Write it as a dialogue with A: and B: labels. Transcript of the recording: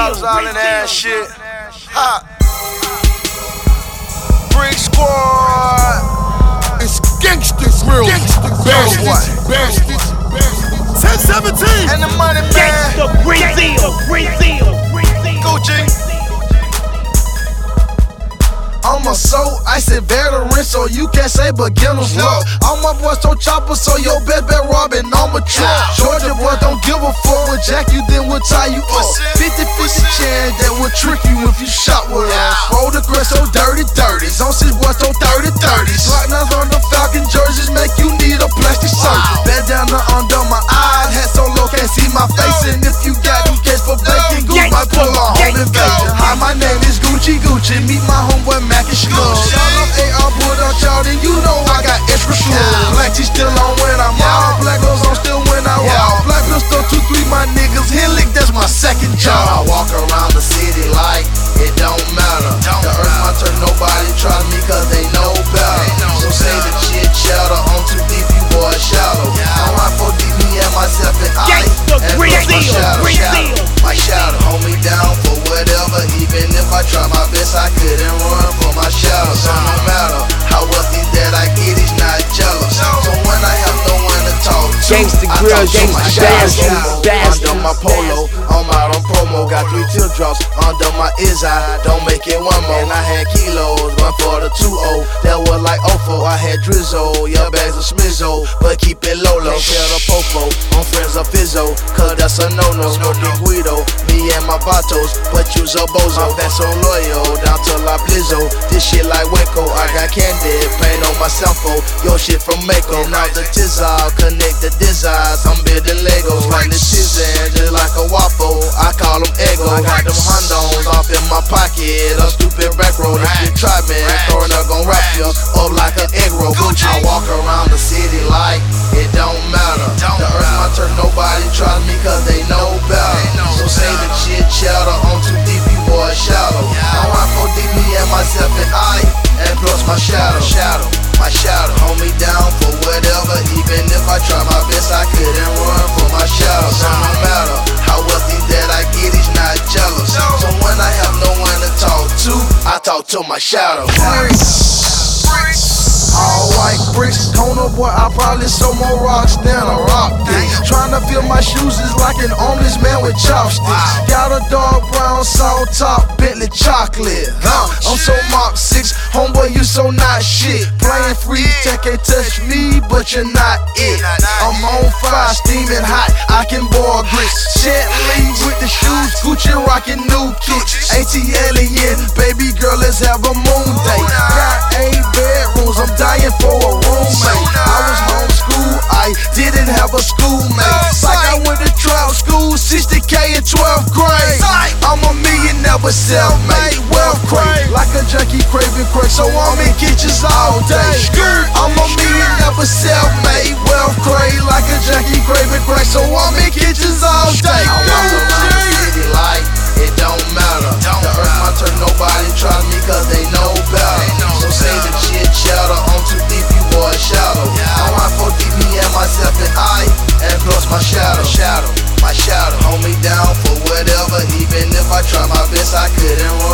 A: Chops all in that shit. Ha. Brick Squad.
B: It's gangsters, real bastards. 1017
A: and the money man.
C: Brazil.
A: Gucci. I'm a so icy veteran, so you can't say beginner's luck. All my boys don't chopper, so your best bet robbing on my truck. Georgia boys don't give a fuck. When Jack you, then we'll tie you up. 50-50 chance that will trick you if you shot with us. Roll the crest so dirty. Zone 6 boys so 30-30s. Lock nines on the Falcon jerseys make you need a plastic surgery. Bend down the under my eyes, hat so low can't see my face. And if you got them case for bacon, Goose might pull a home invasion. Hi, my name is Gucci. Meet my homeboy Mac and Slug. Shout out AR, put on y'all, then you know I got extra slug. Black T still on when I'm out. Black goes on still when I walk. Black pistol 2-3, my niggas Henlick, that's my second job. I walk around the city like it don't matter. The earth my turn, nobody try me cause they know better. So say the shit chatter, I'm too deep, you boys shallow. I'm right for deep, me and myself and I. And my shadow, hold me down for whatever. Even if I try my best, I couldn't run from my shadow. So no matter how wealthy that I get, he's not jealous. So when I have no one to talk to,
C: Gangsta
A: I
C: Grill,
A: talk to my
C: Gangsta
A: shadow. Under my polo, I'm out on promo. Got 3 teardrops under my is eye. Don't make it one more. And I had kilos, one for the 2-0. That was like Ofo. I had Drizzo, yeah, bags of Smizzo, but keep it low. Can't tell the popo, I'm friends of Fizzo, cause that's a no-no. Smoking Guido, me and my vatos, but you's a bozo. That's so loyal, down to La Blizzo. This shit like Waco, I got candy, paint on my cell phone. Your shit from Mako, now the Tizal, connect the designs. I'm building Legos, like the Tizzan, just like a waffle. I call them Eggo, I got them Hondos off in my pocket. A stupid back road, if you try me, Coroner gon' wrap you up like an egg roll. I walk around the city like it don't matter. The earth my turn, nobody try me cause they know better. So say the shit chatter, I'm too deep, you boys shallow. I'm right for deep, me and myself and I, and plus my shadow. My shadow, hold me down for whatever. Even if I try my best, I couldn't run from my shadow. So no matter how wealthy that I get, he's not jealous. So when I have no one to talk to, I talk to my shadow. All white bricks, Kona boy, I probably sold more rocks than a rock dick. Tryna fill my shoes is like an homeless man with chopsticks. Got a dark brown salt top, Bentley chocolate. I'm so Mark 6, homeboy, you so not shit. Playing free, tech can't touch me, but you're not it. I'm on fire, steaming hot, I can boil grits. Gently with the shoes, Gucci rockin' new kicks. ATLian, baby girl, let's have a moon day. Got 8 bedrooms, I'm dying for a roommate. I was homeschooled, I didn't have a schoolmate. Like I went to trial school, 60K in 12th grade. I'm a millionaire but self-made, wealth crate. Like a junkie craving crack, so I'm in kitchens all day. I'm a millionaire but self-made, wealth crate. Like a junkie craving crack, so I'm in kitchens all day. I walk around the city like it don't matter. The earth my turn, nobody try me cause they know better. So say the shit chatter, I'm too deep, you boys shallow. I'm right for deep, me and myself and I, and plus my shadow. My shadow, hold me down for whatever. Even if I try my best, I couldn't run